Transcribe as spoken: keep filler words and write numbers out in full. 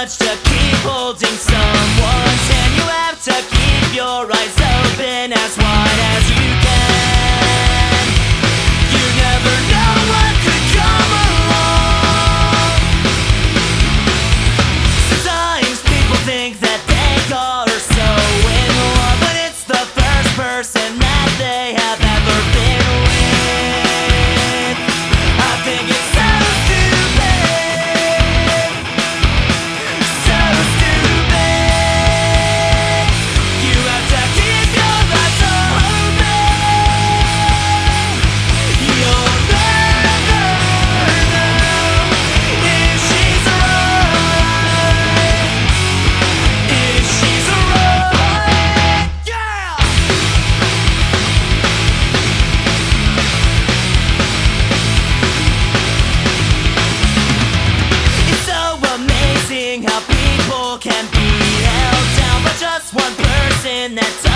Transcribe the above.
much to keep holding someone's hand. You have to keep your eyes open as wide as you can. You never know what could come along. Sometimes people think that they are so in love, but it's the first person that they have ever been with. I think it's so stupid, so stupid. You have to keep your eyes open. You'll never know if she's right, if she's right. Yeah! It's so amazing how people can be held down by just one person that